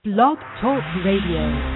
Blog Talk Radio.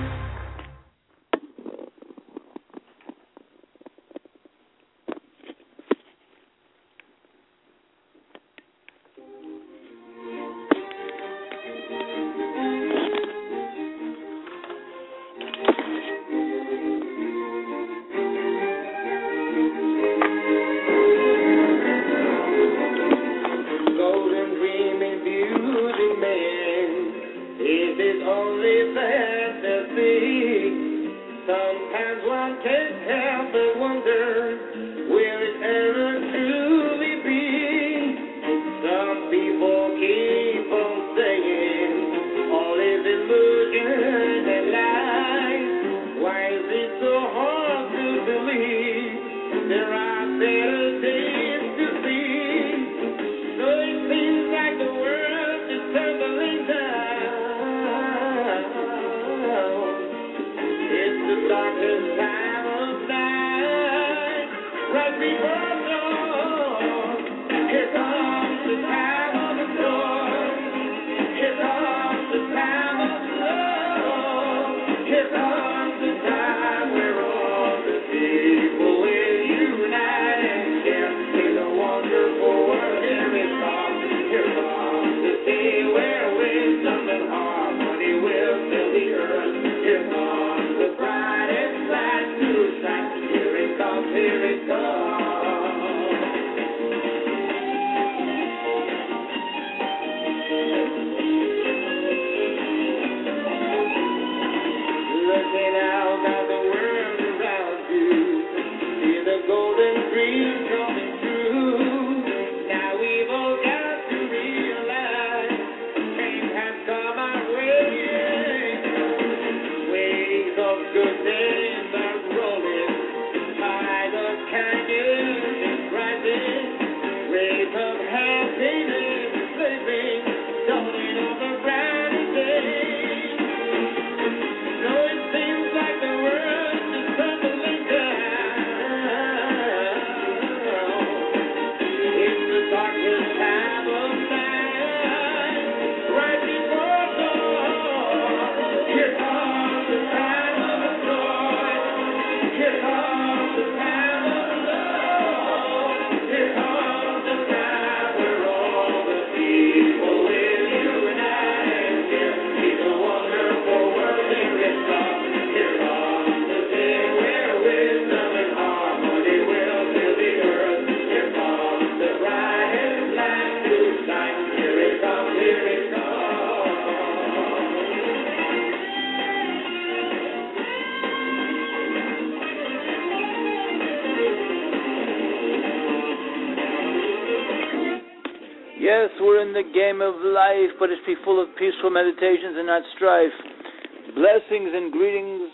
Yes, we're in the game of life, but it's be full of peaceful meditations and not strife. Blessings and greetings.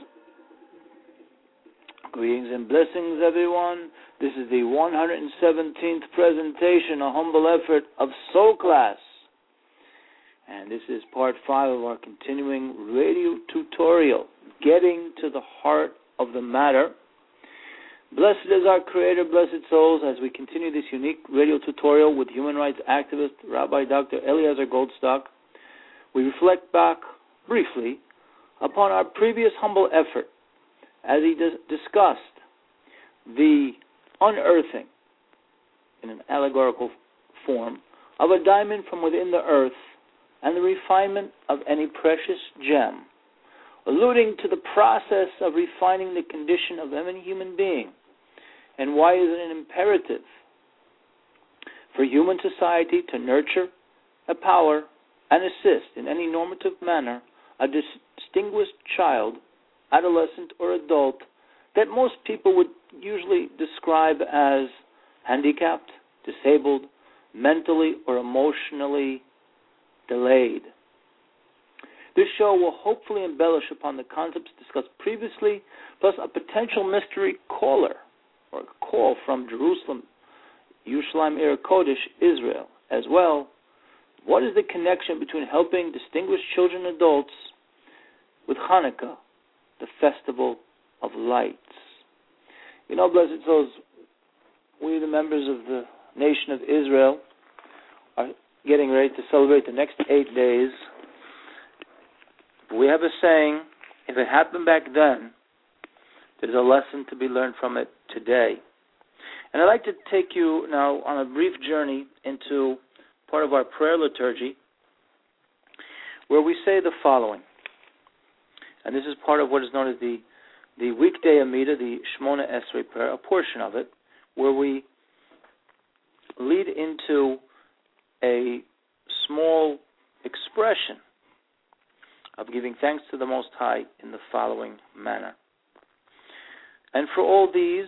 Greetings and blessings, everyone. This is the 117th presentation, a humble effort of Soul Class. And this is part 5 of our continuing radio tutorial, Getting to the Heart of the Matter. Blessed is our Creator, blessed souls, as we continue this unique radio tutorial with human rights activist Rabbi Dr. Eliezer Goldstock. We reflect back briefly upon our previous humble effort as he discussed the unearthing, in an allegorical form, of a diamond from within the earth and the refinement of any precious gem, alluding to the process of refining the condition of any human being. And why is it an imperative for human society to nurture, empower, and assist in any normative manner a distinguished child, adolescent, or adult that most people would usually describe as handicapped, disabled, mentally or emotionally delayed? This show will hopefully embellish upon the concepts discussed previously, plus a potential mystery caller, or call from Jerusalem, Yerushalayim Ir Kodesh, Israel, as well. What is the connection between helping distinguished children and adults with Hanukkah, the festival of lights? You know, blessed souls, we, the members of the nation of Israel, are getting ready to celebrate the next 8 days We have a saying, if it happened back then, there's a lesson to be learned from it today. And I'd like to take you now on a brief journey into part of our prayer liturgy where we say the following. And this is part of what is known as the weekday Amida, the Shmona Esrei prayer, a portion of it, where we lead into a small expression of giving thanks to the Most High in the following manner. And for all these,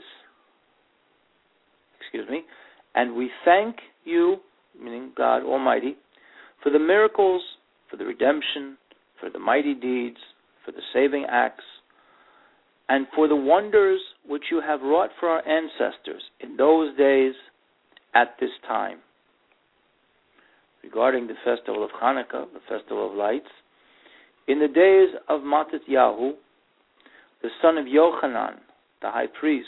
and we thank you, meaning God Almighty, for the miracles, for the redemption, for the mighty deeds, for the saving acts, and for the wonders which you have wrought for our ancestors in those days at this time. Regarding the festival of Hanukkah, the festival of lights, in the days of Mattatyahu, the son of Yochanan, the high priest,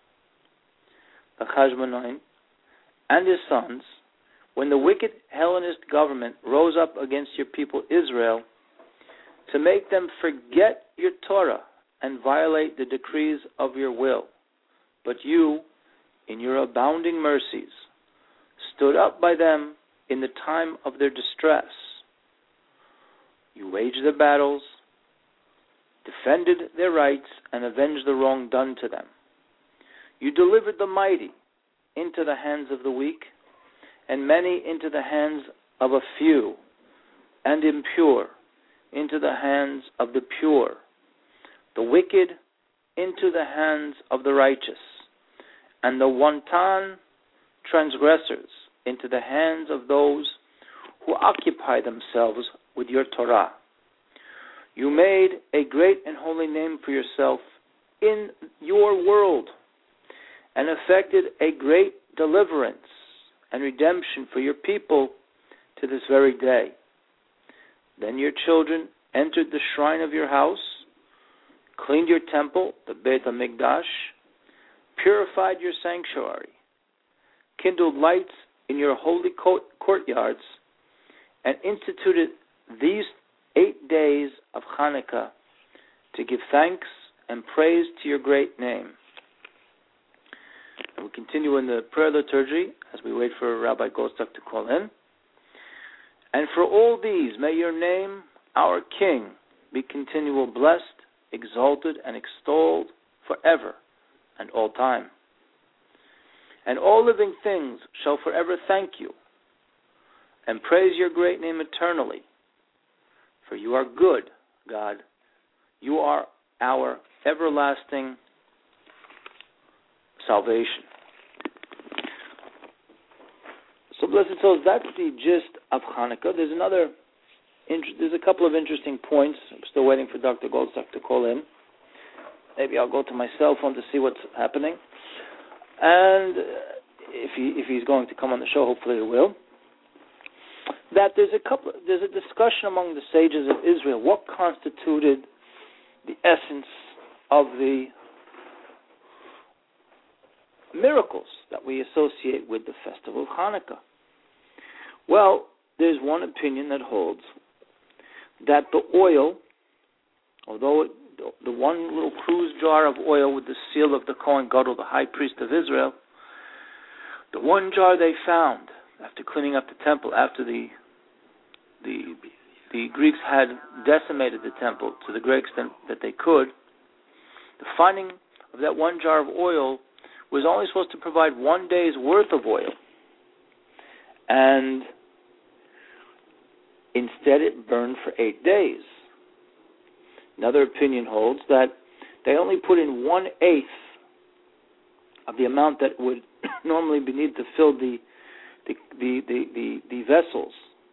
the Chashmonaim, and his sons, when the wicked Hellenist government rose up against your people Israel to make them forget your Torah and violate the decrees of your will. But you, in your abounding mercies, stood up by them in the time of their distress. You waged their battles, defended their rights, and avenged the wrong done to them. You delivered the mighty into the hands of the weak, and many into the hands of a few, and impure into the hands of the pure, the wicked into the hands of the righteous, and the wanton transgressors into the hands of those who occupy themselves with your Torah. You made a great and holy name for yourself in your world, and effected a great deliverance and redemption for your people to this very day. Then your children entered the shrine of your house, cleaned your temple, the Beit HaMikdash, purified your sanctuary, kindled lights in your holy courtyards, and instituted these 8 days of Hanukkah to give thanks and praise to your great name. And we continue in the prayer liturgy as we wait for Rabbi Goldstock to call in. And for all these, may your name, our King, be continual blessed, exalted, and extolled forever and all time. And all living things shall forever thank you and praise your great name eternally. For you are good, God. You are our everlasting salvation. So, blessed souls, that's the gist of Hanukkah. There's a couple of interesting points. I'm still waiting for Dr. Goldstock to call in. Maybe I'll go to my cell phone to see what's happening. And if he's going to come on the show, hopefully he will. That there's a discussion among the sages of Israel what constituted the essence of the miracles that we associate with the festival of Hanukkah. Well, there's one opinion that holds that the oil, although the one little cruise jar of oil with the seal of the Kohen Gadol, the high priest of Israel, the one jar they found after cleaning up the temple, after the Greeks had decimated the temple to the great extent that they could, the finding of that one jar of oil was only supposed to provide 1 day's worth of oil. And instead it burned for 8 days. Another opinion holds that they only put in 1/8 of the amount that would normally be needed to fill the vessels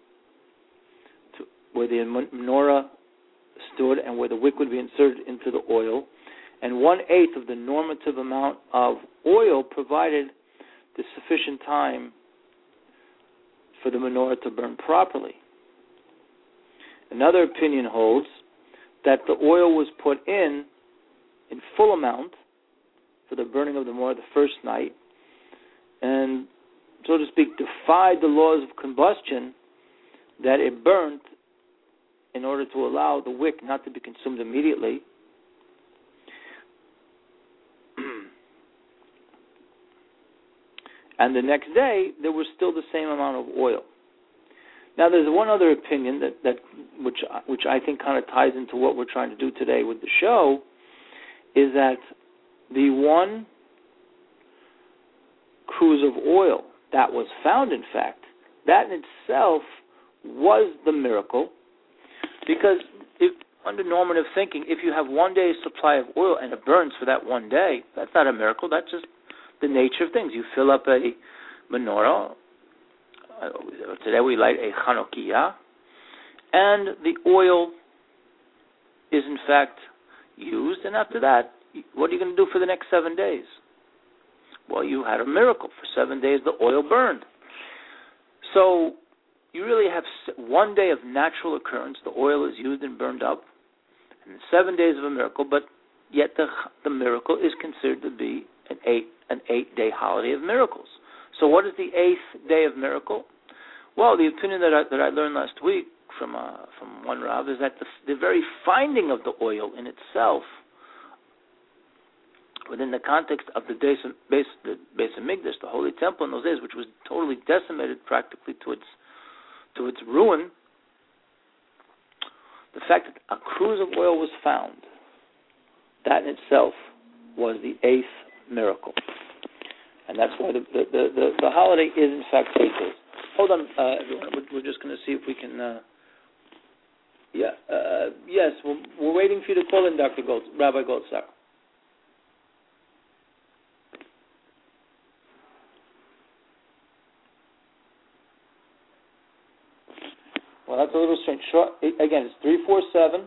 where the menorah stood and where the wick would be inserted into the oil, and 1/8 of the normative amount of oil provided the sufficient time for the menorah to burn properly. Another opinion holds that the oil was put in full amount for the burning of the menorah the first night, and, so to speak, defied the laws of combustion, that it burnt in in order to allow the wick not to be consumed immediately. And the next day, there was still the same amount of oil. Now, there's one other opinion which I think kind of ties into what we're trying to do today with the show, is that the one cruse of oil that was found, in fact, that in itself was the miracle, because under normative thinking, if you have 1 day's supply of oil and it burns for that 1 day, that's not a miracle. That's just the nature of things. You fill up a menorah. Today we light a Chanukiah, and the oil is in fact used, and after that, what are you going to do for the next 7 days? Well, you had a miracle. For 7 days, the oil burned. So you really have 1 day of natural occurrence. The oil is used and burned up, and 7 days of a miracle, but yet the miracle is considered to be an 8-day holiday of miracles. So what is the 8th day of miracle? Well, the opinion that I learned last week from one Rav is that the very finding of the oil in itself, within the context of the Beis Hamikdash, the Holy Temple in those days, which was totally decimated practically to its ruin, the fact that a cruse of oil was found, that in itself was the 8th miracle. And that's why the holiday is in fact 8 days. Hold on, everyone. We're just going to see if we can. Yes, we're waiting for you to call in, Rabbi Goldsack. Well, that's a little strange. Again, it's 347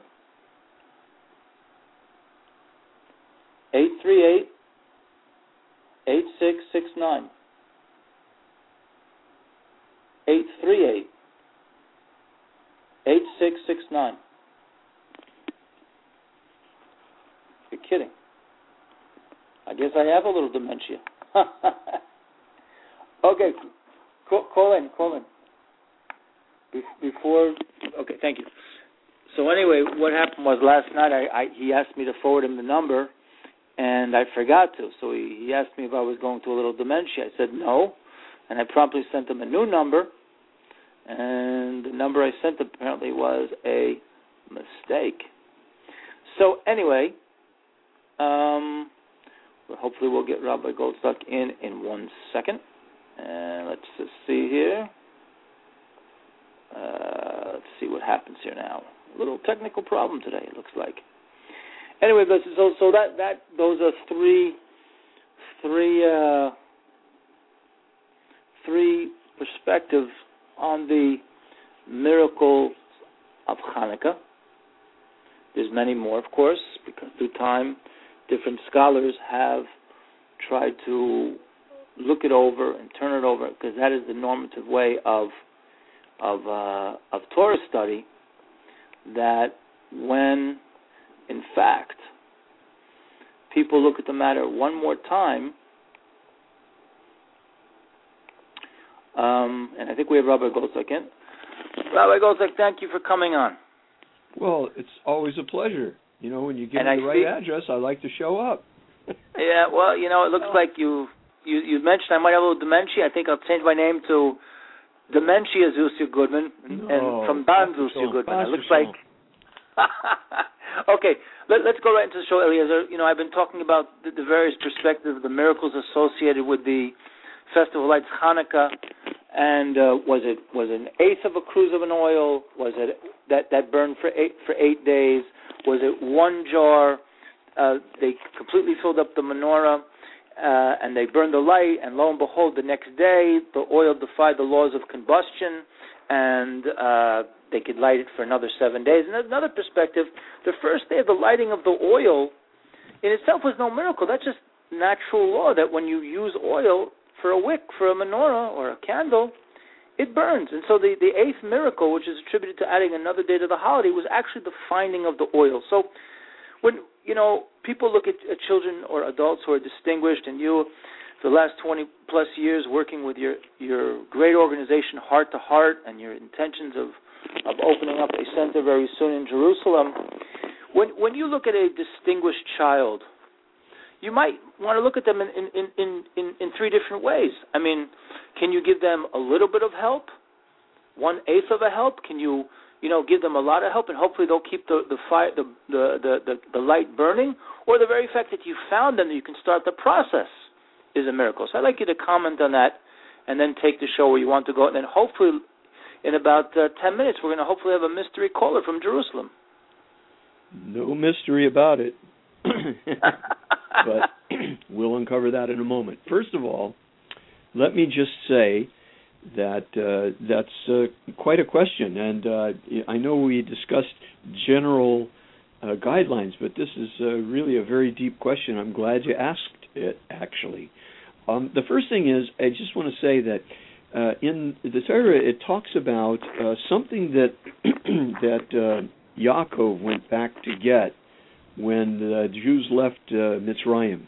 838 8669. 838 8669. You're kidding. I guess I have a little dementia. Okay, call in. Okay, thank you. So anyway, what happened was last night he asked me to forward him the number, and I forgot to. So he asked me if I was going through a little dementia. I said no, and I promptly sent him a new number, and the number I sent apparently was a mistake. So anyway, hopefully we'll get Rabbi Goldstock in 1 second. And let's just see here. Let's see what happens here now. A little technical problem today, it looks like. Anyway, so that those are three perspectives on the miracle of Hanukkah. There's many more, of course, because through time, different scholars have tried to look it over and turn it over, because that is the normative way of Torah study, that when, in fact, people look at the matter one more time, and I think we have Rabbi Goldsack in. Rabbi Goldsack, thank you for coming on. Well, it's always a pleasure. You know, when you give me the right address, I like to show up. Yeah, well, it looks like you mentioned I might have a little dementia. I think I'll change my name to Dementia Zusia Goodman, and from Don Zusia Goodman. It looks like... Okay, let's go right into the show, Eliezer. I've been talking about the various perspectives of the miracles associated with the festival lights Hanukkah, and was it an eighth of a cruse of an oil? Was it that burned for 8 days? Was it one jar? They completely filled up the menorah, and they burned the light, and lo and behold, the next day, the oil defied the laws of combustion, and they could light it for another 7 days. And another perspective, the first day of the lighting of the oil in itself was no miracle. That's just natural law, that when you use oil for a wick, for a menorah or a candle, it burns. And so the eighth miracle, which is attributed to adding another day to the holiday, was actually the finding of the oil. So when, people look at children or adults who are distinguished, and you, the last 20 plus years working with your great organization Heart to Heart and your intentions of opening up a center very soon in Jerusalem. When you look at a distinguished child, you might want to look at them in three different ways. I mean, can you give them a little bit of help, 1/8 of a help? Can you give them a lot of help, and hopefully they'll keep the fire, the light burning? Or the very fact that you found them, that you can start the process, is a miracle. So I'd like you to comment on that, and then take the show where you want to go, and then hopefully in about 10 minutes we're going to hopefully have a mystery caller from Jerusalem. No mystery about it. But we'll uncover that in a moment. First of all, let me just say that that's quite a question, and I know we discussed general guidelines, but this is really a very deep question. I'm glad you asked it, actually. The first thing is, I just want to say that in the Torah it talks about something that that Yaakov went back to get when the Jews left Mitzrayim,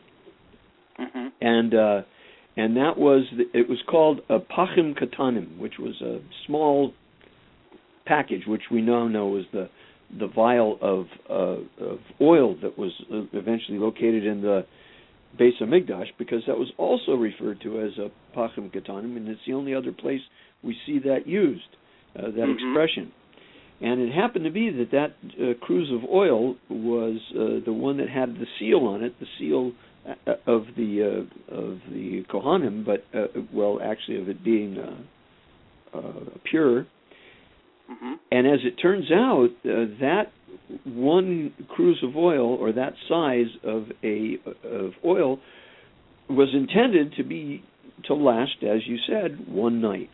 and that was it was called a pachim katanim, which was a small package, which we now know is the vial of oil that was eventually located in the Beis Hamikdash, because that was also referred to as a pachim katanim, and it's the only other place we see that used, that expression. And it happened to be that cruse of oil was the one that had the seal on it, the seal of the Kohanim, but actually of it being pure. And as it turns out, that one cruse of oil, or that size of oil, was intended to last, as you said, one night.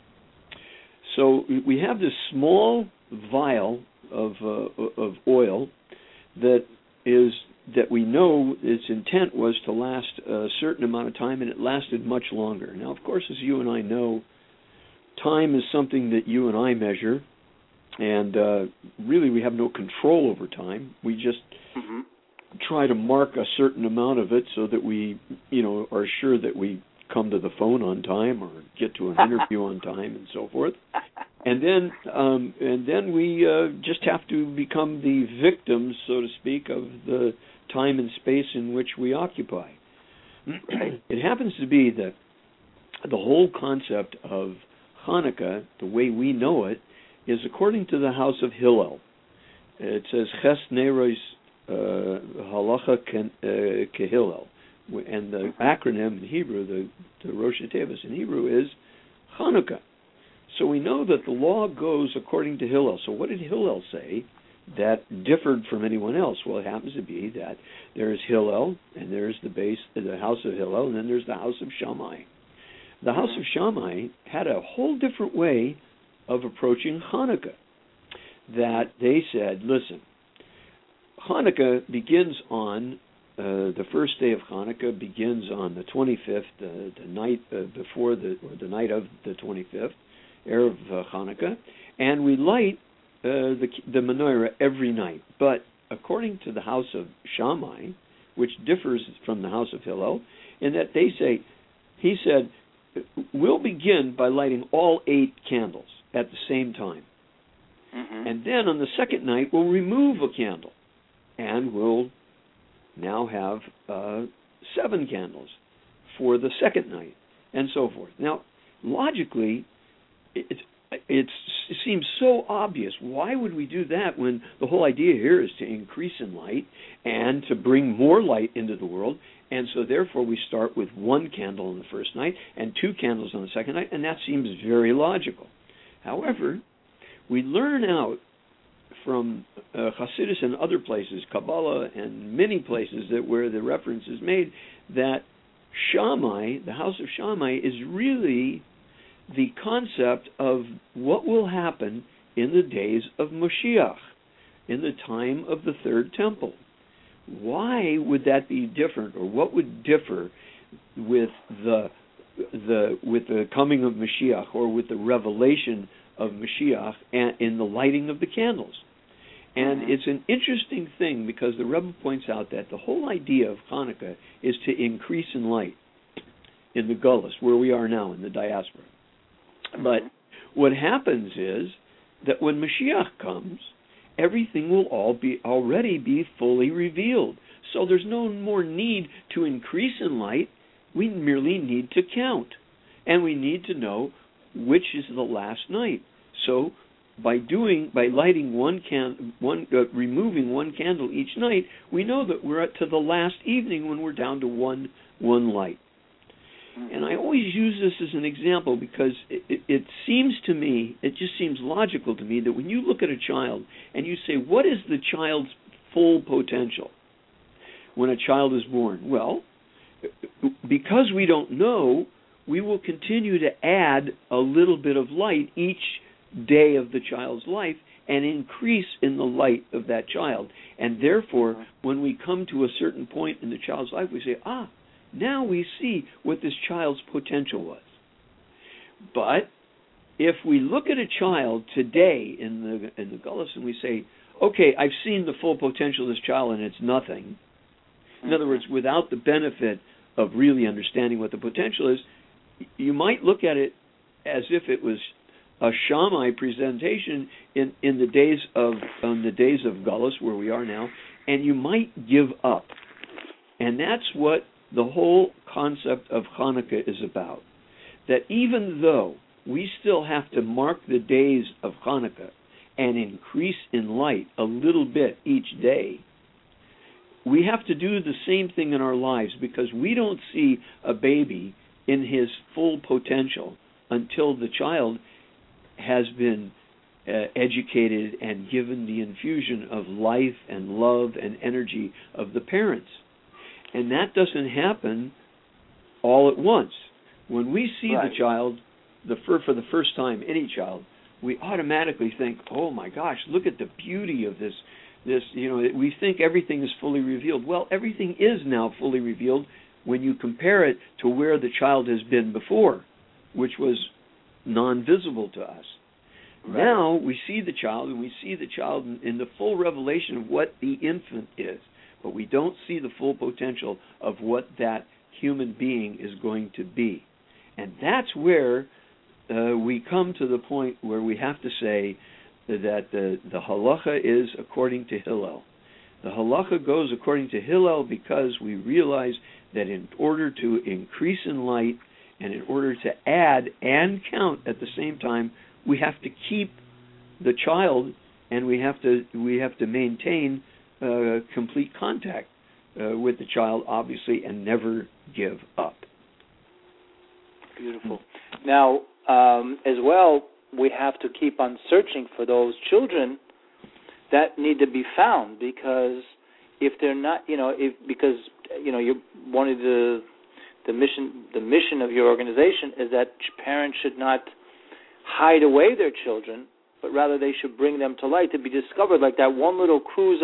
So we have this small vial of oil that we know its intent was to last a certain amount of time, and it lasted much longer. Now, of course, as you and I know, time is something that you and I measure, and really we have no control over time. We just try to mark a certain amount of it so that we, are sure that we come to the phone on time or get to an interview on time and so forth. And then we just have to become the victims, so to speak, of the time and space in which we occupy. It happens to be that the whole concept of Hanukkah, the way we know it, is according to the house of Hillel. It says Ches Neiros Halacha Kehillel, and the acronym in Hebrew, the Rosh Tevos in Hebrew, is Hanukkah. So we know that the law goes according to Hillel. So what did Hillel say that differed from anyone else? Well, it happens to be that there's Hillel, and there's the house of Hillel, and then there's the house of Shammai. The house of Shammai had a whole different way of approaching Hanukkah. That they said, listen, Hanukkah begins on the first day of Hanukkah begins on the 25th, the night before the night of the 25th. Erev Hanukkah, and we light the menorah every night. But according to the house of Shammai, which differs from the house of Hillel, in that he said, we'll begin by lighting all 8 candles at the same time. And then on the second night, we'll remove a candle, and we'll now have 7 candles for the second night, and so forth. Now, logically, it seems so obvious. Why would we do that when the whole idea here is to increase in light and to bring more light into the world? And so therefore we start with 1 candle on the first night and 2 candles on the second night, and that seems very logical. However, we learn out from Hasidus and other places, Kabbalah and many places where the reference is made, that Shammai, the house of Shammai, is really the concept of what will happen in the days of Moshiach, in the time of the Third Temple. Why would that be different, or what would differ with the coming of Mashiach, or with the revelation of Mashiach and in the lighting of the candles? And it's an interesting thing, because the Rebbe points out that the whole idea of Hanukkah is to increase in light. in the Gullus, where we are now in the diaspora. But what happens is that when Mashiach comes, everything will already be fully revealed. So there's no more need to increase in light. We merely need to count, and we need to know which is the last night. So by lighting removing one candle each night, we know that we're to the last evening when we're down to one light. And I always use this as an example because it seems to me, it just seems logical to me that when you look at a child and you say, what is the child's full potential when a child is born? Well, because we don't know, we will continue to add a little bit of light each day of the child's life and increase in the light of that child. And therefore, when we come to a certain point in the child's life, we say, now we see what this child's potential was. But if we look at a child today in the Gullus and we say, okay, I've seen the full potential of this child and it's nothing. In other words, without the benefit of really understanding what the potential is, you might look at it as if it was a Shammai presentation in the days of Gullus, where we are now, and you might give up. And that's what the whole concept of Hanukkah is about. That even though we still have to mark the days of Hanukkah and increase in light a little bit each day, we have to do the same thing in our lives, because we don't see a baby in his full potential until the child has been educated and given the infusion of life and love and energy of the parents. And that doesn't happen all at once. When we see the child for the first time, any child, we automatically think, oh my gosh, look at the beauty of this, we think everything is fully revealed. Well, everything is now fully revealed when you compare it to where the child has been before, which was non-visible to us. Right. Now we see the child, and we see the child in the full revelation of what the infant is, but we don't see the full potential of what that human being is going to be. And that's where we come to the point where we have to say that the halacha is according to Hillel. The halacha goes according to Hillel because we realize that in order to increase in light and in order to add and count at the same time, we have to keep the child, and we have to maintain complete contact with the child, obviously, and never give up. Beautiful. Now, as well, we have to keep on searching for those children that need to be found, because if they're not, you're one of the mission of your organization is that parents should not hide away their children, but rather they should bring them to light to be discovered, like that one little cruise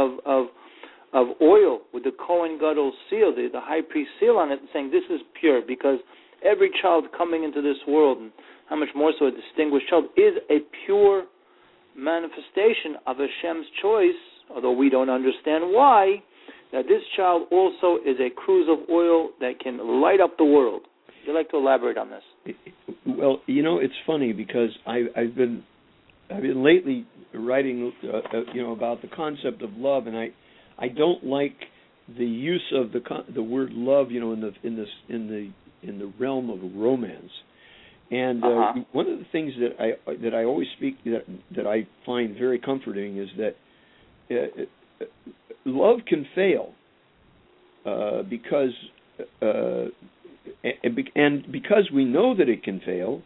of oil with the Kohen Gadol seal, the high priest seal on it, saying this is pure, because every child coming into this world, and how much more so a distinguished child, is a pure manifestation of Hashem's choice, although we don't understand why, that this child also is a cruise of oil that can light up the world. Would you like to elaborate on this? Well, it's funny because I've been lately writing, about the concept of love, and I don't like the use of the word love, in the realm of romance. And one of the things that I always speak that I find very comforting is that love can fail because we know that it can fail.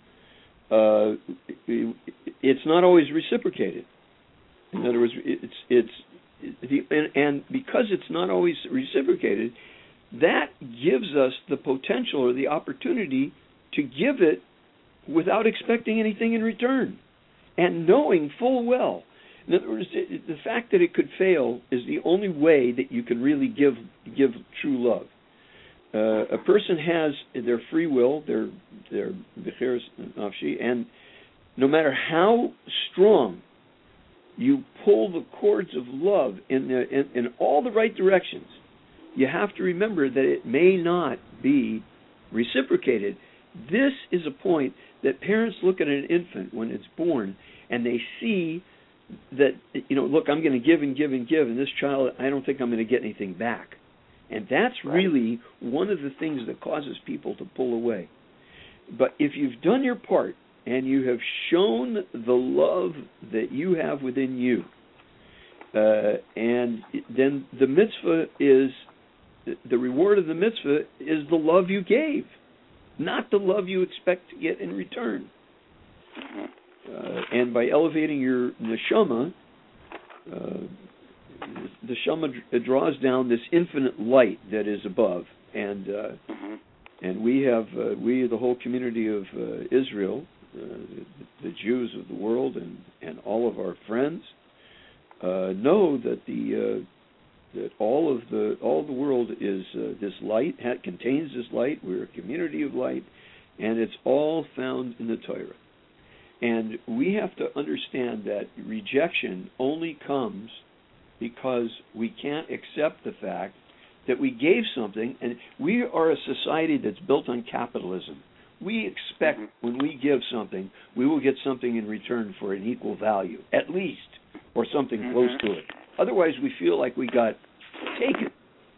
It's not always reciprocated. In other words, and because it's not always reciprocated, that gives us the potential or the opportunity to give it without expecting anything in return, and knowing full well. In other words, the fact that it could fail is the only way that you can really give true love. A person has their free will, their becheres nafshi, and no matter how strong you pull the cords of love in all the right directions, you have to remember that it may not be reciprocated. This is a point that parents look at an infant when it's born, and they see that, look, I'm going to give and give and give, and this child, I don't think I'm going to get anything back. And that's really one of the things that causes people to pull away. But if you've done your part, and you have shown the love that you have within you, and then the mitzvah is, the reward of the mitzvah is the love you gave, not the love you expect to get in return. And by elevating your neshama, the neshama draws down this infinite light that is above, and we have the whole community of Israel, the Jews of the world, and all of our friends know that that all the world is this light, contains this light. We're a community of light, and it's all found in the Torah. And we have to understand that rejection only comes because we can't accept the fact that we gave something, and we are a society that's built on capitalism. We expect when we give something, we will get something in return for an equal value, at least, or something close to it. Otherwise, we feel like we got taken.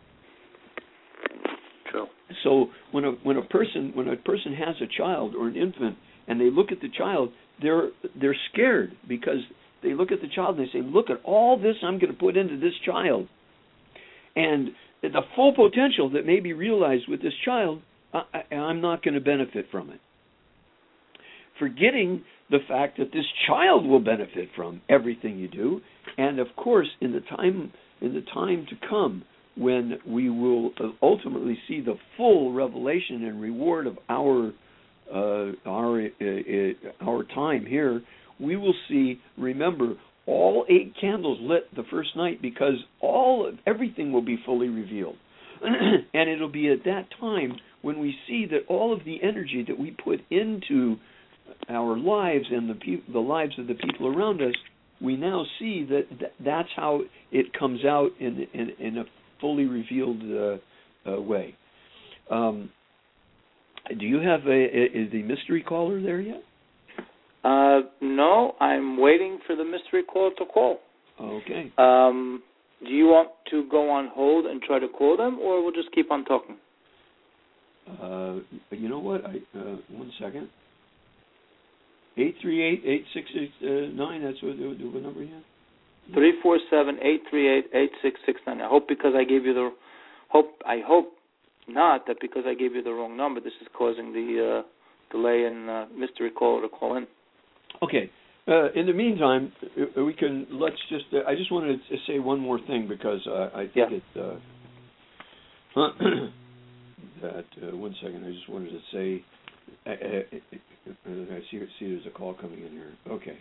True. So when a person has a child or an infant, and they look at the child, they're scared, because they look at the child and they say, look at all this I'm going to put into this child. And the full potential that may be realized with this child, I'm not going to benefit from it. Forgetting the fact that this child will benefit from everything you do, and of course, in the time to come, when we will ultimately see the full revelation and reward of our time here, we will see. Remember, all 8 candles lit the first night, because everything will be fully revealed, and it'll be at that time when we see that all of the energy that we put into our lives and the lives of the people around us, we now see that's how it comes out in a fully revealed way. Do you have is the mystery caller there yet? No, I'm waiting for the mystery caller to call. Okay. Do you want to go on hold and try to call them, or we'll just keep on talking? You know what? 1 second. 838-8669. That's what number you have? 347-838-8669. I hope not that because I gave you the wrong number, this is causing the delay in mystery caller to call in. Okay. In the meantime, I just wanted to say one more thing, because I think it's that 1 second. I just wanted to say, I see there's a call coming in here. Okay.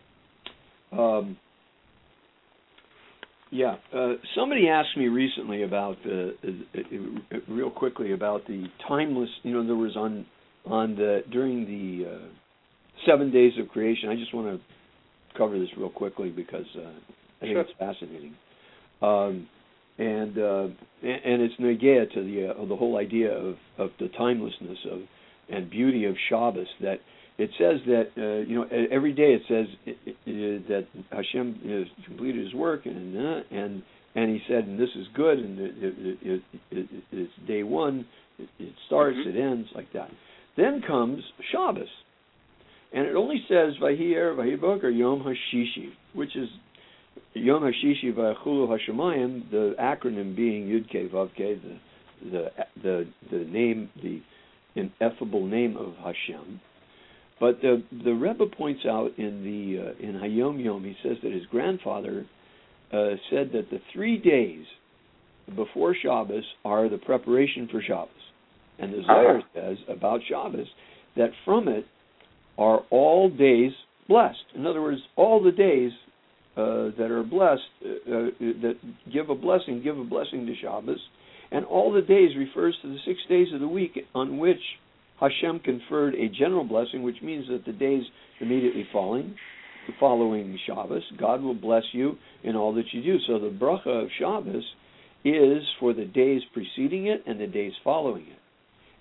Somebody asked me recently about real quickly about the timeless. There was during the 7 days of creation. I just want to cover this real quickly because I think it's fascinating, and it's negea to the whole idea of the timelessness and beauty of Shabbos. That it says that every day it says that Hashem has completed His work, and He said, and this is good, and it's day one. It starts, it ends like that. Then comes Shabbos. And it only says Vahi Erev Vahi Boker Yom HaShishi, which is Yom HaShishi V'Achulu HaShemayim, the acronym being Yud Kei Vav Kei, the name, the ineffable name of Hashem. But the Rebbe points out in Hayom Yom, he says that his grandfather said that the 3 days before Shabbos are the preparation for Shabbos. And the Zohar says about Shabbos that from it are all days blessed. In other words, all the days that are blessed, that give a blessing to Shabbos, and all the days refers to the 6 days of the week on which Hashem conferred a general blessing, which means that the days immediately following Shabbos, God will bless you in all that you do. So the bracha of Shabbos is for the days preceding it and the days following it.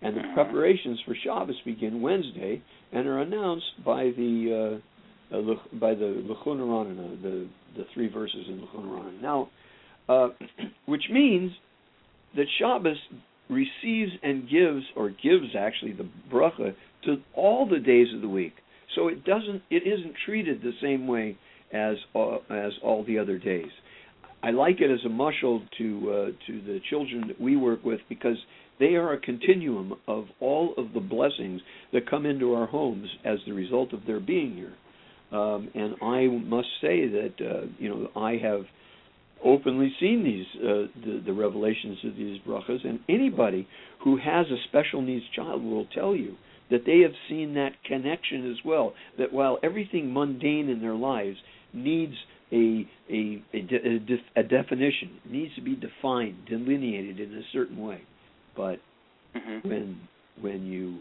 And the preparations for Shabbos begin Wednesday and are announced by the Lechun Aranana, the 3 verses in Lechun Aranana. Now, which means that Shabbos receives and gives actually the bracha to all the days of the week. So it isn't treated the same way as all the other days. I like it as a mashal to the children that we work with, because they are a continuum of all of the blessings that come into our homes as the result of their being here. And I must say that I have openly seen these the revelations of these brachas, and anybody who has a special needs child will tell you that they have seen that connection as well, that while everything mundane in their lives needs a definition, it needs to be defined, delineated in a certain way, but when you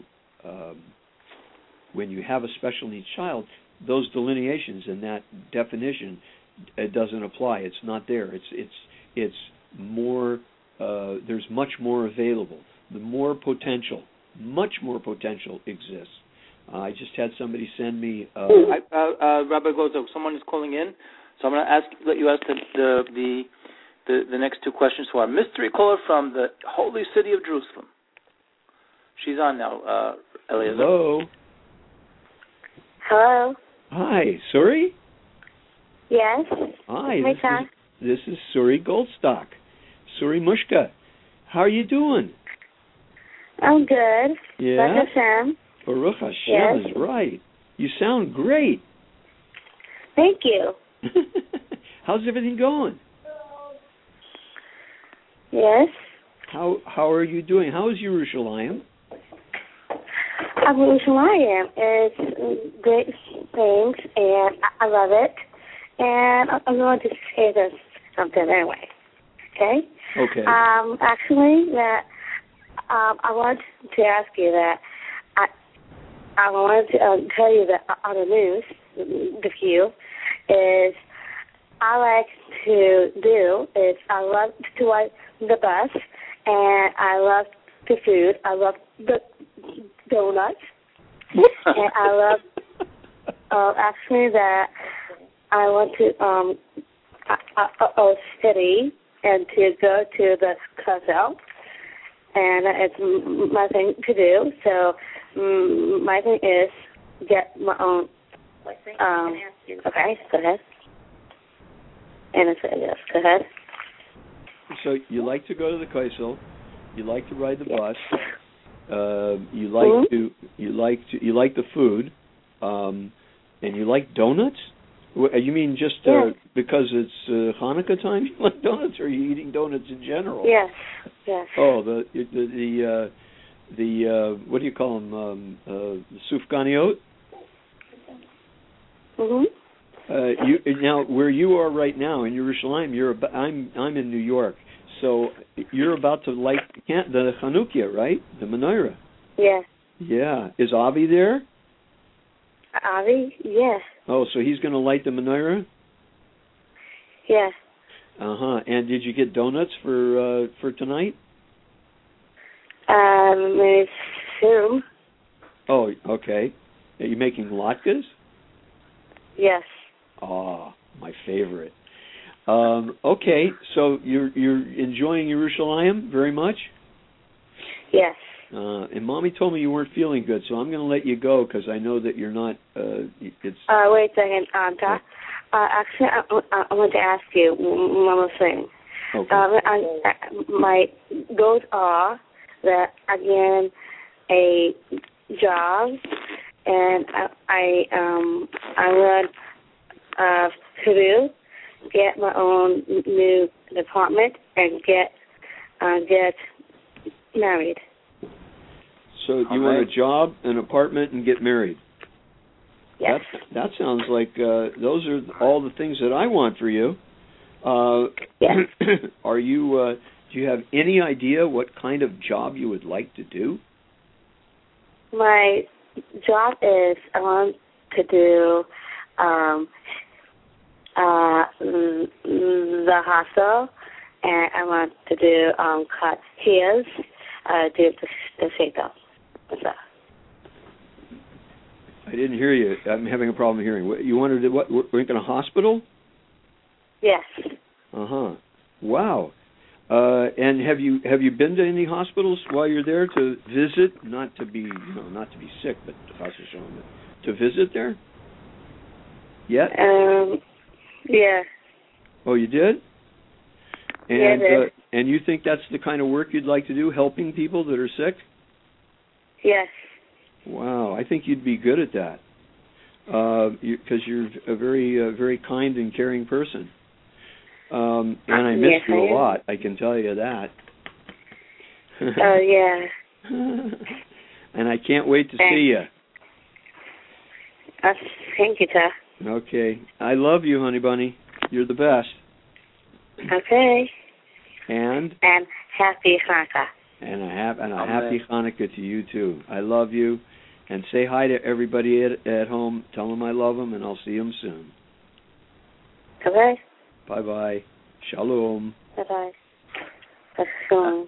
have a special needs child, those delineations and that definition, it doesn't apply. It's not there. It's more. There's much more available. Much more potential exists. I just had somebody send me. Rabbi Gozo, someone is calling in, so I'm going to let you ask the next 2 questions to our mystery caller from the holy city of Jerusalem. She's on now. Eliezer. Hello. Hello. Hi, Suri? Yes. Hi, Hi, this is Suri Goldstock. Suri Mushka. How are you doing? I'm good. Yeah? Baruch Hashem. Baruch Hashem Yes. is right. You sound great. Thank you. How's everything going? Yes. How are you doing? How is Yerushalayim? Yerushalayim is great things, and I love it. And I'm going to say this something anyway. Okay? Okay. Actually, that I want to ask you that I wanted to tell you that on the news, the view, is I like to do is I love to ride the bus, and I love the food. I love the donuts, and I love actually that I want to city and to go to the Kotel, and it's my thing to do. So my thing is get my own. Okay, go ahead. And it's yes, go ahead. So you like to go to the Kotel, you like to ride the bus, you like the food, and you like donuts. You mean just because it's Hanukkah time you like donuts, or are you eating donuts in general? Yes, yes. Oh, the what do you call them? Sufganiot. Now, where you are right now in Yerushalayim, I'm in New York, so you're about to light the Chanukiah, right? The menorah. Yeah. Yeah. Is Avi there? Avi? Yes. Oh, so he's going to light the menorah? Yes. And did you get donuts for tonight? Maybe soon. Oh, okay. Are you making latkes? Yes. Ah, my favorite. Okay, so you're enjoying Yerushalayim very much? Yes. And Mommy told me you weren't feeling good, so I'm going to let you go because I know that you're not. Wait a second, Doc. Actually, I want to ask you one more thing. Okay. My goals are that I get a job, and I want to get my own new apartment and get married. So you want a job, an apartment, and get married? Yes. That sounds like those are all the things that I want for you. Yes. Are you? Do you have any idea what kind of job you would like to do? My job is I want to do the hustle, and I want to do cut hairs. dentro do jeitão. I didn't hear you. I'm having a problem hearing. You wanted to what? Work in a hospital? Yes. Wow. And have you been to any hospitals while you're there to visit? Not to be sick, but to visit there? Yet? Yeah. Oh, you did? And yeah, I did. And you think that's the kind of work you'd like to do, helping people that are sick? Yes. Wow, I think you'd be good at that. Because you're a very very kind and caring person. And I miss you a lot, I can tell you that. Oh, yeah. And I can't wait to see you. Thank you, sir. Okay. I love you, honey bunny. You're the best. Okay. And happy Hanukkah. And a happy Hanukkah to you, too. I love you. And say hi to everybody at home. Tell them I love them, and I'll see them soon. Okay. Bye-bye. Shalom. Bye-bye. Shalom.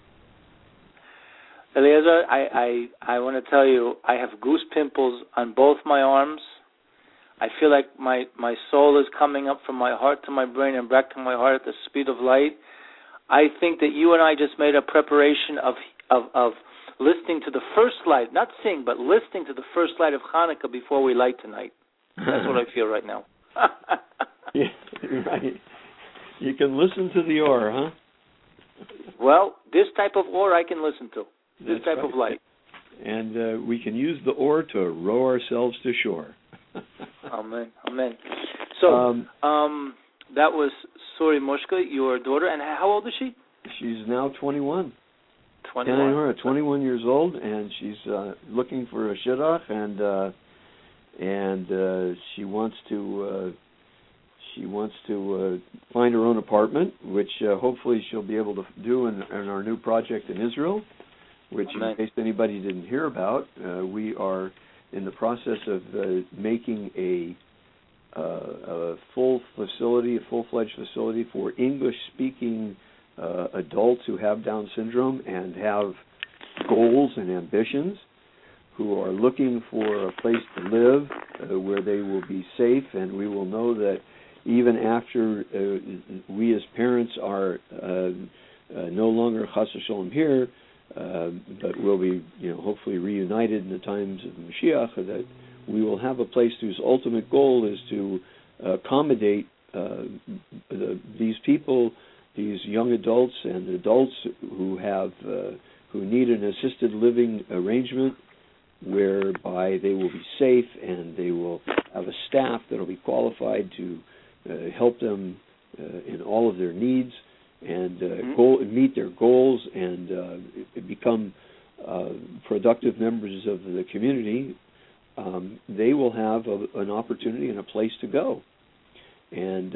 Eliezer, I want to tell you, I have goose pimples on both my arms. I feel like my soul is coming up from my heart to my brain and back to my heart at the speed of light. I think that you and I just made a preparation of listening to the first light, not seeing, but listening to the first light of Hanukkah before we light tonight. That's what I feel right now. Yeah, right. You can listen to the or, huh? Well, this type of or I can listen to. This type of light. And we can use the or to row ourselves to shore. Amen. Amen. So, that was Suri Moshka, your daughter, and how old is she? She's now 21. 21. 21 years old, and she's looking for a shidduch, and she wants to find her own apartment, which hopefully she'll be able to do in our new project in Israel, which, Amen. in case anybody didn't hear about, we are in the process of making a full-fledged facility for English-speaking adults who have Down syndrome and have goals and ambitions, who are looking for a place to live where they will be safe, and we will know that even after we as parents are no longer chas v'sholom here, but will be, hopefully reunited in the times of Mashiach, that we will have a place whose ultimate goal is to accommodate these people, these young adults and adults who need an assisted living arrangement, whereby they will be safe and they will have a staff that will be qualified to help them in all of their needs and meet their goals and become productive members of the community. They will have an opportunity and a place to go. And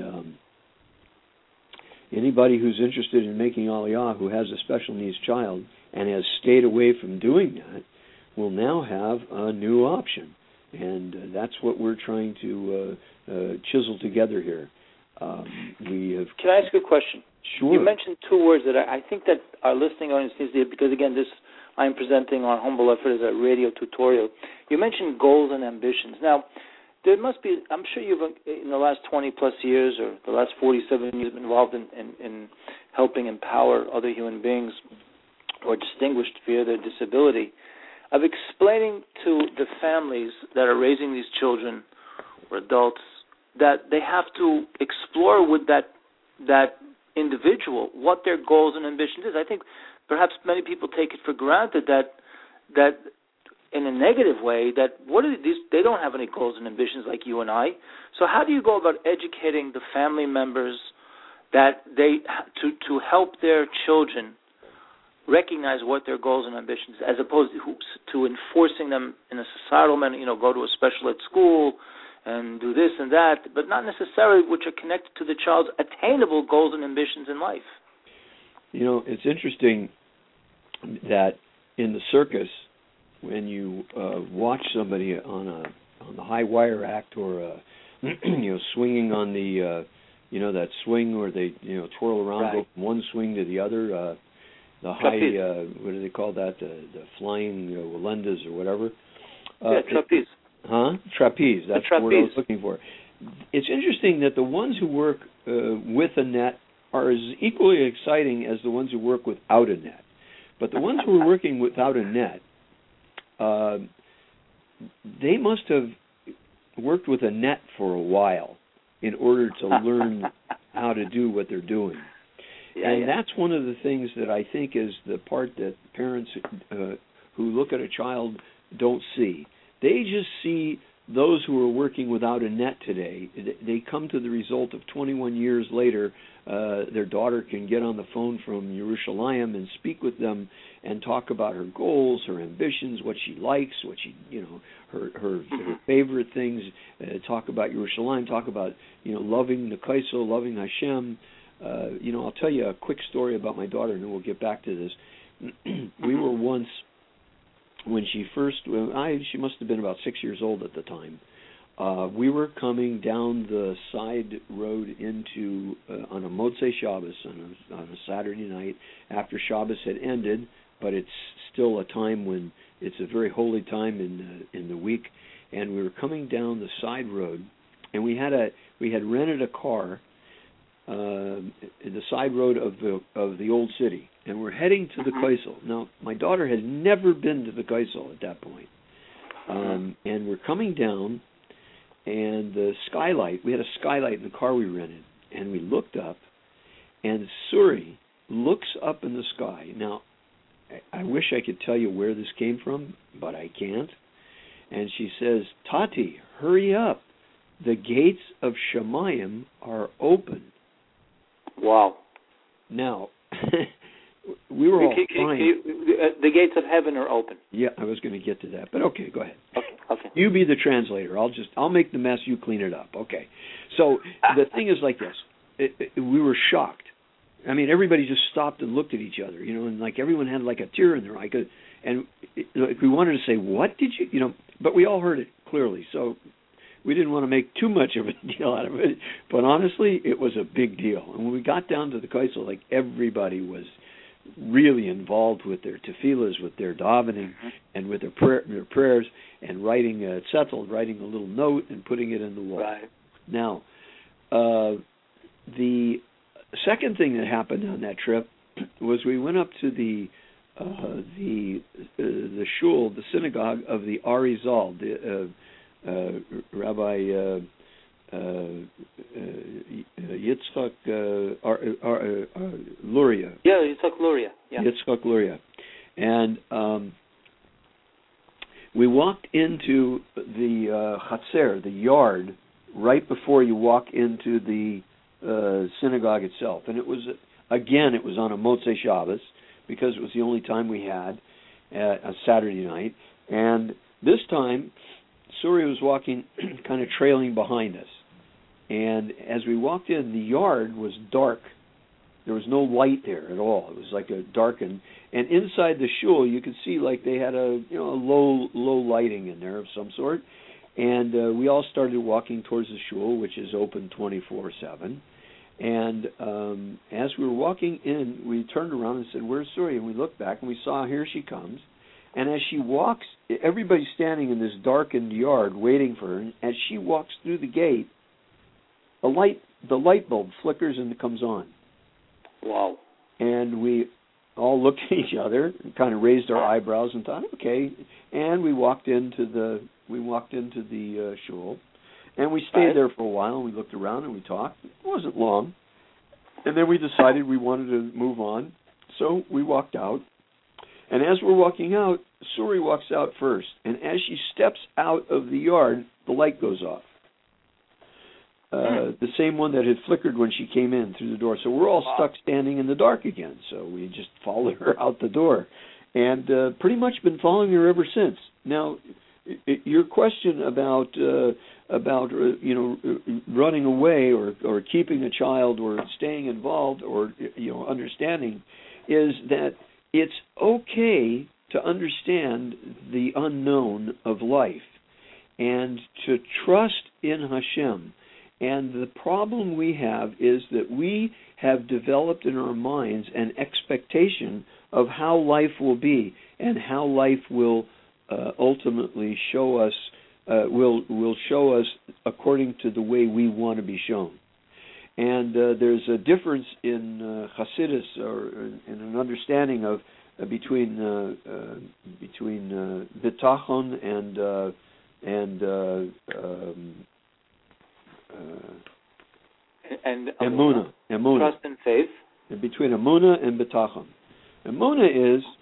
anybody who's interested in making Aliyah who has a special needs child and has stayed away from doing that will now have a new option. And that's what we're trying to chisel together here. Can I ask you a question? Sure. You mentioned two words that I think that our listening audience needs to hear, because, again, this I'm presenting on Humble Effort as a radio tutorial. You mentioned goals and ambitions. Now, there must be, I'm sure you've, in the last 20-plus years or the last 47 years, been involved in helping empower other human beings or distinguished via their disability, of explaining to the families that are raising these children or adults that they have to explore with that individual what their goals and ambitions is. I think perhaps many people take it for granted that in a negative way, that what are these? They don't have any goals and ambitions like you and I. So how do you go about educating the family members that they to help their children recognize what their goals and ambitions, as opposed to enforcing them in a societal manner? Go to a special ed school and do this and that, but not necessarily which are connected to the child's attainable goals and ambitions in life. It's interesting that in the circus, when you watch somebody on the high wire act or swinging on the that swing where they twirl around, right, go from one swing to the other, the high, what do they call that? The flying Walendas or whatever. Trapeze. Trapeze. That's the word I was looking for. It's interesting that the ones who work with a net are as equally exciting as the ones who work without a net. But the ones who are working without a net, they must have worked with a net for a while in order to learn how to do what they're doing. And that's one of the things that I think is the part that parents who look at a child don't see. They just see those who are working without a net today. They come to the result of 21 years later, their daughter can get on the phone from Yerushalayim and speak with them and talk about her goals, her ambitions, what she likes, what she, her favorite things. Talk about Yerushalayim. Talk about loving the Kaisel, loving Hashem. I'll tell you a quick story about my daughter, and then we'll get back to this. We were once, when she must have been about 6 years old at the time. We were coming down the side road into on a Motzei Shabbos on a Saturday night after Shabbos had ended, but it's still a time when it's a very holy time in the week, and we were coming down the side road, and we had rented a car in the side road of the old city, and we're heading to the Kaisel. Now, my daughter had never been to the Kaisel at that point, and we're coming down, and the skylight, we had a skylight in the car we rented, and we looked up, and Suri looks up in the sky. Now, I wish I could tell you where this came from, but I can't. And she says, "Tati, hurry up. The gates of Shemayim are open." Wow. Now, we were all fine. The gates of heaven are open. Yeah, I was going to get to that, but okay, go ahead. Okay. You be the translator. I'll make the mess. You clean it up. Okay. So the thing is like this. We were shocked. I mean, everybody just stopped and looked at each other, and like everyone had like a tear in their eye, and we wanted to say, "What did you?" But we all heard it clearly, so we didn't want to make too much of a deal out of it. But honestly, it was a big deal. And when we got down to the Kaisel, like everybody was really involved with their tefillahs, with their davening, and with their prayers, and writing a little note and putting it in the wall. Right. Now, the second thing that happened on that trip was we went up to the shul, the synagogue of the Arizal, Rabbi Yitzchak Luria. Yeah, Yitzchak Luria. Yeah. Yitzchak Luria. And we walked into the Chatzer, the yard, right before you walk into the synagogue itself. And it was on a Motzei Shabbos, because it was the only time we had, a Saturday night. And this time, Suri was walking, kind of trailing behind us. And as we walked in, the yard was dark. There was no light there at all. It was like a darkened. And inside the shul, you could see like they had a low lighting in there of some sort. And we all started walking towards the shul, which is open 24/7. And as we were walking in, we turned around and said, "Where's Suri?" And we looked back and we saw, here she comes. And as she walks, everybody's standing in this darkened yard waiting for her. And as she walks through the gate, the light bulb flickers and it comes on. Wow. And we all looked at each other and kind of raised our eyebrows and thought, okay. And we walked into the shul, and we stayed there for a while, and we looked around and we talked. It wasn't long. And then we decided we wanted to move on, so we walked out. And as we're walking out, Suri walks out first. And as she steps out of the yard, the light goes off. The same one that had flickered when she came in through the door. So we're all stuck standing in the dark again. So we just followed her out the door. And pretty much been following her ever since. Now, your question about running away or keeping a child or staying involved or understanding is that it's okay to understand the unknown of life and to trust in Hashem. And the problem we have is that we have developed in our minds an expectation of how life will be and how life will ultimately show us, will show us according to the way we want to be shown. And there's a difference in Hasidus, or in an understanding of between bitachon and emunah. Trust and faith. Between emunah and bitachon. Emunah is,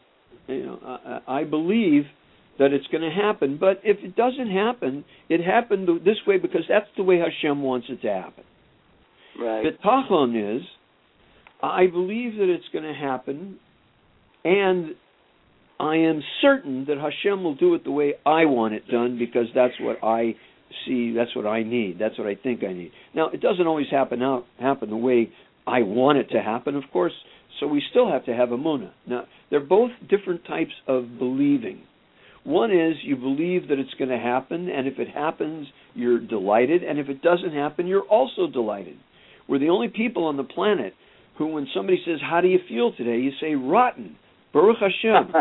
I believe that it's going to happen, but if it doesn't happen, it happened this way because that's the way Hashem wants it to happen. Right. Bitachon is, I believe that it's going to happen, and I am certain that Hashem will do it the way I want it done because that's what I see, that's what I need, that's what I think I need. Now, it doesn't always happen the way I want it to happen, of course, so we still have to have emunah. Now, they're both different types of believing. One is you believe that it's going to happen, and if it happens, you're delighted, and if it doesn't happen, you're also delighted. We're the only people on the planet who, when somebody says, how do you feel today, you say, rotten, Baruch Hashem.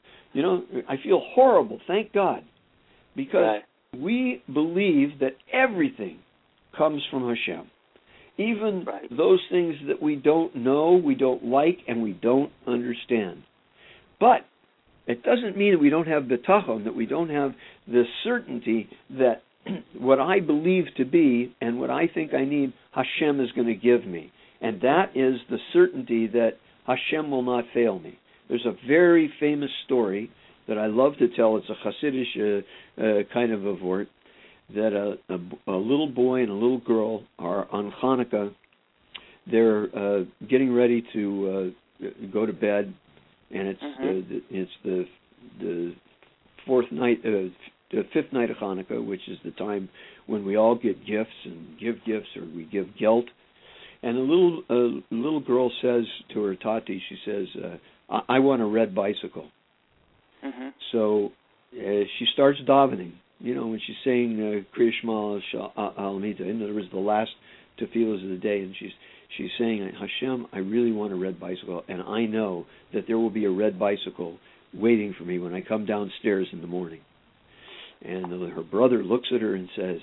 I feel horrible, thank God. Because we believe that everything comes from Hashem. Even those things that we don't know, we don't like, and we don't understand. But it doesn't mean that we don't have bitachon, that we don't have the certainty that what I believe to be and what I think I need, Hashem is going to give me. And that is the certainty that Hashem will not fail me. There's a very famous story that I love to tell. It's a Hasidic kind of a vort, that a little boy and a little girl are on Hanukkah. They're getting ready to go to bed, and it's the fourth night, the fifth night of Hanukkah, which is the time when we all get gifts and give gifts, or we give gelt. And a little girl says to her tati, she says, I want a red bicycle. Mm-hmm. So she starts davening, when she's saying Kriya Shema Al-Amida. In other words, the last tefillas of the day, and she's saying, Hashem, I really want a red bicycle, and I know that there will be a red bicycle waiting for me when I come downstairs in the morning. And her brother looks at her and says,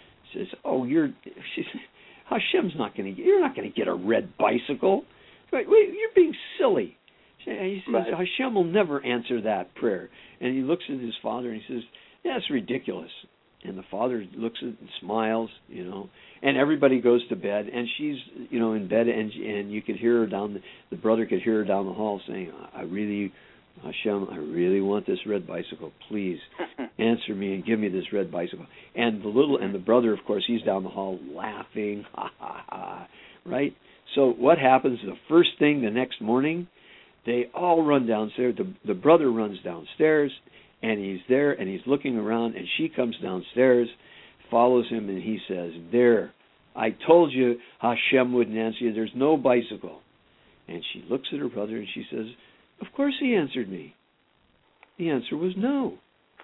Hashem's not going to. You're not going to get a red bicycle. Wait, you're being silly. He says, Hashem will never answer that prayer. And he looks at his father and he says, that's ridiculous. And the father looks at it and smiles, and everybody goes to bed. And she's, in bed, and you could hear her the brother could hear her down the hall saying, Hashem, I really want this red bicycle. Please answer me and give me this red bicycle. And the brother, of course, he's down the hall laughing, ha ha ha, right? So what happens the first thing the next morning? They all run downstairs. The brother runs downstairs, and he's there, and he's looking around, and she comes downstairs, follows him, and he says, there, I told you Hashem wouldn't answer you. There's no bicycle. And she looks at her brother, and she says, of course he answered me. The answer was no.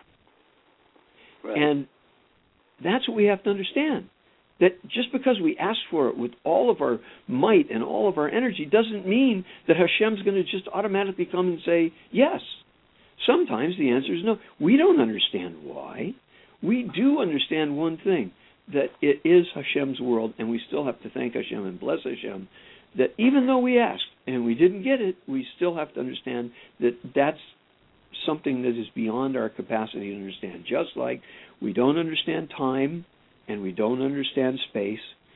Right. And that's what we have to understand. That just because we ask for it with all of our might and all of our energy doesn't mean that Hashem's going to just automatically come and say yes. Sometimes the answer is no. We don't understand why. We do understand one thing, that it is Hashem's world, and we still have to thank Hashem and bless Hashem, that even though we asked and we didn't get it, we still have to understand that that's something that is beyond our capacity to understand. Just like we don't understand time and we don't understand space,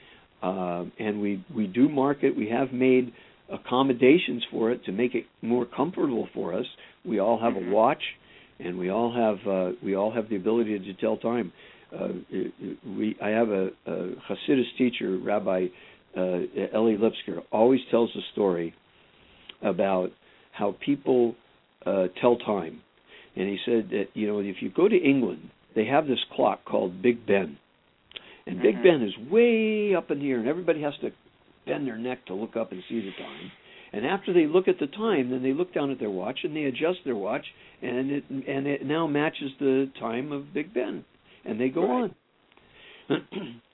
and we do mark it. We have made accommodations for it to make it more comfortable for us. We all have a watch, and we all have the ability to tell time. I have a Hasidus teacher, Rabbi Eli Lipsker, always tells a story about how people tell time. And he said that, if you go to England, they have this clock called Big Ben. And Big Ben is way up in the air, and everybody has to bend their neck to look up and see the time. And after they look at the time, then they look down at their watch, and they adjust their watch, and it now matches the time of Big Ben. And they go on.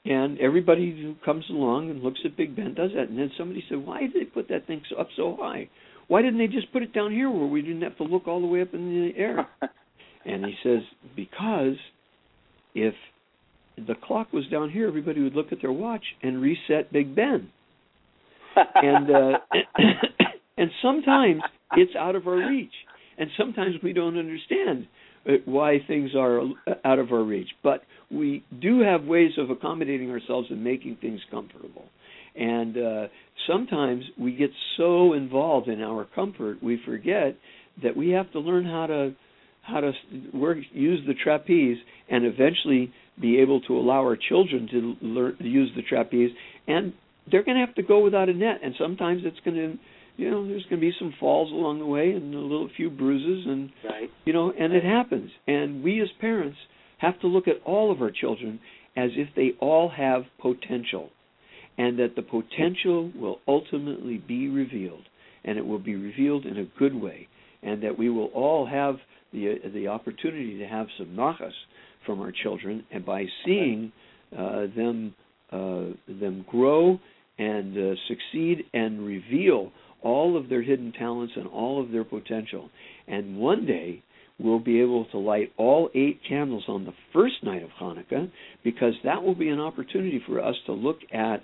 And everybody who comes along and looks at Big Ben does that. And then somebody said, why did they put that thing up so high? Why didn't they just put it down here where we didn't have to look all the way up in the air? And he says, because if the clock was down here, everybody would look at their watch and reset Big Ben. And and sometimes it's out of our reach. And sometimes we don't understand why things are out of our reach. But we do have ways of accommodating ourselves and making things comfortable. And sometimes we get so involved in our comfort, we forget that we have to learn how to use the trapeze, and eventually be able to allow our children to learn to use the trapeze. And they're going to have to go without a net, and sometimes it's going to, there's going to be some falls along the way and a few bruises, and and it happens. And we as parents have to look at all of our children as if they all have potential, and that the potential will ultimately be revealed, and it will be revealed in a good way, and that we will all have the opportunity to have some nachas from our children, and by seeing them grow and succeed and reveal all of their hidden talents and all of their potential. And one day we'll be able to light all 8 candles on the first night of Hanukkah, because that will be an opportunity for us to look at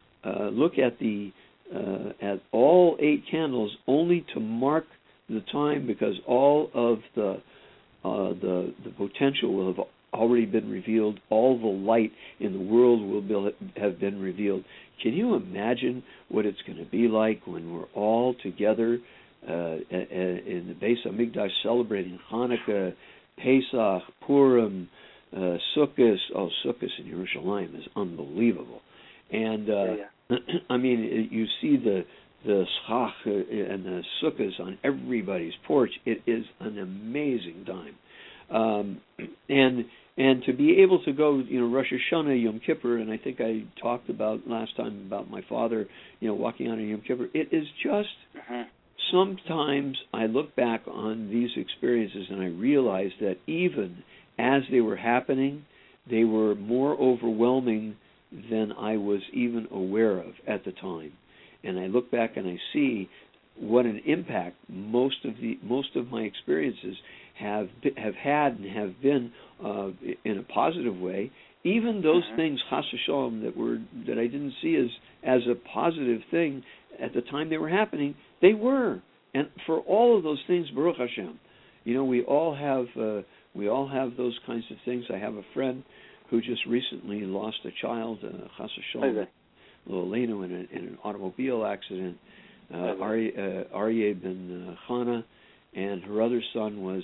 all 8 candles, only to mark the time, because all of the potential will have already been revealed. All the light in the world will have been revealed. Can you imagine what it's going to be like when we're all together in the Beis Hamikdash celebrating Hanukkah, Pesach, Purim, Sukkot? Oh, Sukkot in Yerushalayim is unbelievable. And I mean, you see the schach and the sukkahs on everybody's porch. It is an amazing time. And to be able to go, Rosh Hashanah, Yom Kippur, and I think I talked about last time about my father, walking on a Yom Kippur. It is just, sometimes I look back on these experiences and I realize that even as they were happening, they were more overwhelming than I was even aware of at the time. And I look back and I see what an impact most of my experiences have had and have been in a positive way. Even those things, chas v'shalom, that I didn't see as a positive thing at the time they were happening, they were. And for all of those things, Baruch Hashem, we all have those kinds of things. I have a friend who just recently lost a child, chas v'shalom, little Leno, in an automobile accident. Aryeh ben Chana, and her other son was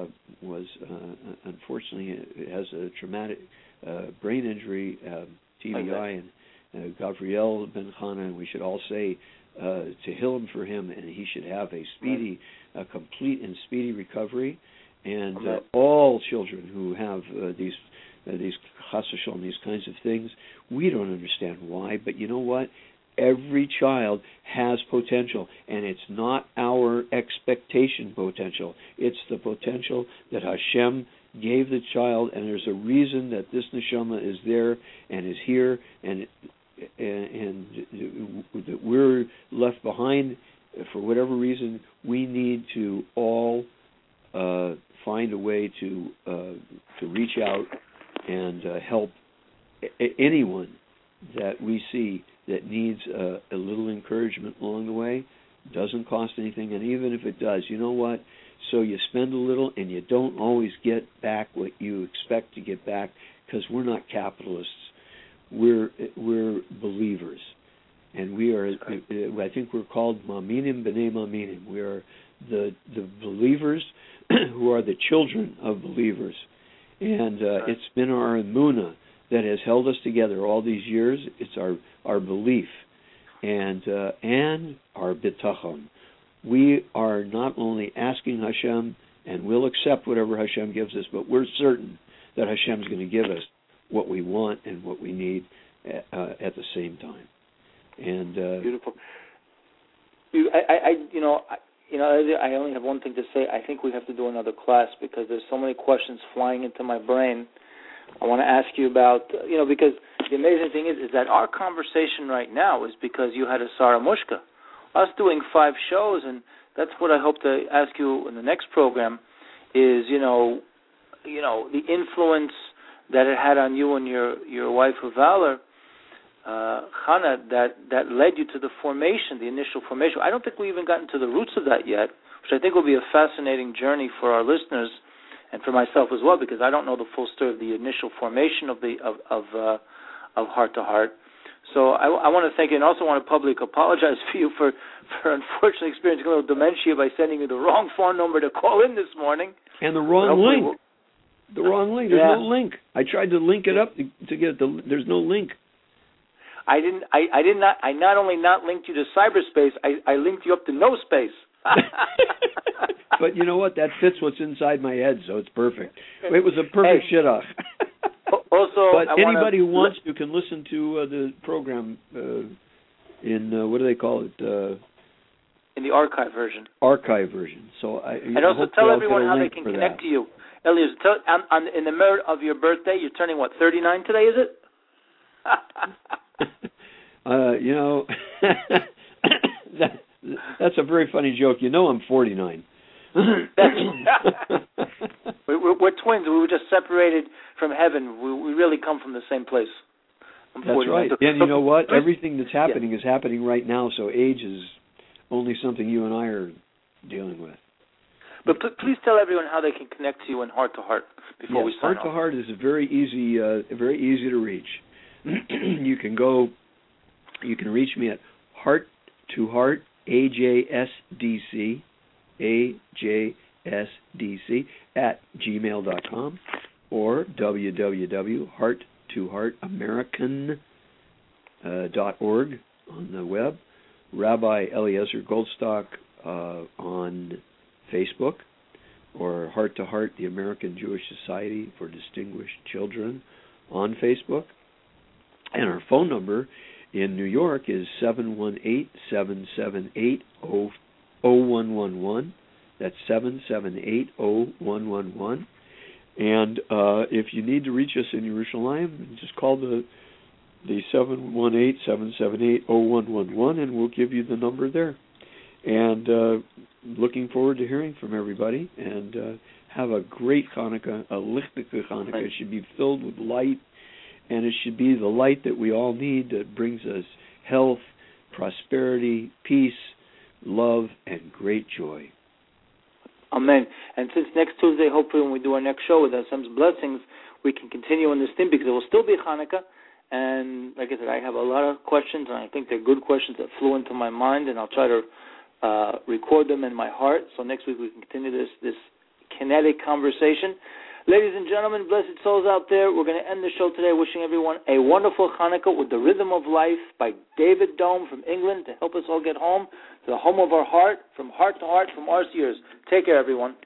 unfortunately has a traumatic brain injury, TBI, and Gavriel ben Chana, and we should all say Tehillim for him, and he should have a speedy, complete and speedy recovery. And all children who have these chas v'shalom, these kinds of things, we don't understand why, but you know what? Every child has potential, and it's not our expectation potential. It's the potential that Hashem gave the child, and there's a reason that this neshama is there and is here, and that we're left behind for whatever reason. We need to all find a way to reach out and help anyone that we see that needs a little encouragement along the way. Doesn't cost anything, and even if it does, you know what? So you spend a little, and you don't always get back what you expect to get back, because we're not capitalists. We're believers, and we are. I think we're called Maminim B'nei Maminim. We are the believers who are the children of believers, and it's been our emunah that has held us together all these years. It's our belief and our bitachon. We are not only asking Hashem, and we'll accept whatever Hashem gives us, but we're certain that Hashem's going to give us what we want and what we need at the same time. And beautiful. I only have one thing to say. I think we have to do another class, because there's so many questions flying into my brain. I want to ask you about, because the amazing thing is that our conversation right now is because you had a Sarah Mushka. Us doing 5 shows, and that's what I hope to ask you in the next program, is, the influence that it had on you and your wife of Valor, Chana, that led you to the formation, the initial formation. I don't think we even gotten to the roots of that yet, which I think will be a fascinating journey for our listeners and for myself as well, because I don't know the full story of the initial formation of Heart to Heart. So I want to thank you, and also want to publicly apologize for you for unfortunately experiencing a little dementia by sending you the wrong phone number to call in this morning. And the wrong link. The wrong link. There's no link. I tried to link it up to get there's no link. I not only not linked you to cyberspace, I linked you up to no space. But you know what? That fits what's inside my head, so it's perfect. It was a perfect shidduch. Also, but anybody who wants to can listen to the program in what do they call it? In the archive version. Archive version. So and also tell everyone how they can connect to you. Elias, in the merit of your birthday, you're turning 39 today? Is it? That's a very funny joke. I'm 49. We're twins. We were just separated from heaven. We really come from the same place. That's right. And you know what? Everything that's happening is happening right now, so age is only something you and I are dealing with. But please tell everyone how they can connect to you in Heart to Heart before we sign off. Heart to Heart is very easy to reach. You can reach me at Heart to Heart, AJSDC, @gmail.com, or www.hearttoheartamerican.org on the web. Rabbi Eliezer Goldstock on Facebook, or Heart to Heart, the American Jewish Society for Distinguished Children on Facebook. And our phone number in New York is 718-778-0111. That's 778-0111. And if you need to reach us in Yerushalayim, just call the 718-778-0111, and we'll give you the number there. And looking forward to hearing from everybody. And have a great Hanukkah, a lichtike Hanukkah. It should be filled with light, and it should be the light that we all need that brings us health, prosperity, peace, love, and great joy. Amen. And since next Tuesday, hopefully when we do our next show with Hashem's blessings, we can continue on this theme, because it will still be Hanukkah. And like I said, I have a lot of questions, and I think they're good questions that flew into my mind, and I'll try to record them in my heart. So next week we can continue this kinetic conversation. Ladies and gentlemen, blessed souls out there, we're going to end the show today wishing everyone a wonderful Hanukkah with The Rhythm of Life by David Dome from England to help us all get home to the home of our heart, from heart to heart, from our ears. Take care, everyone.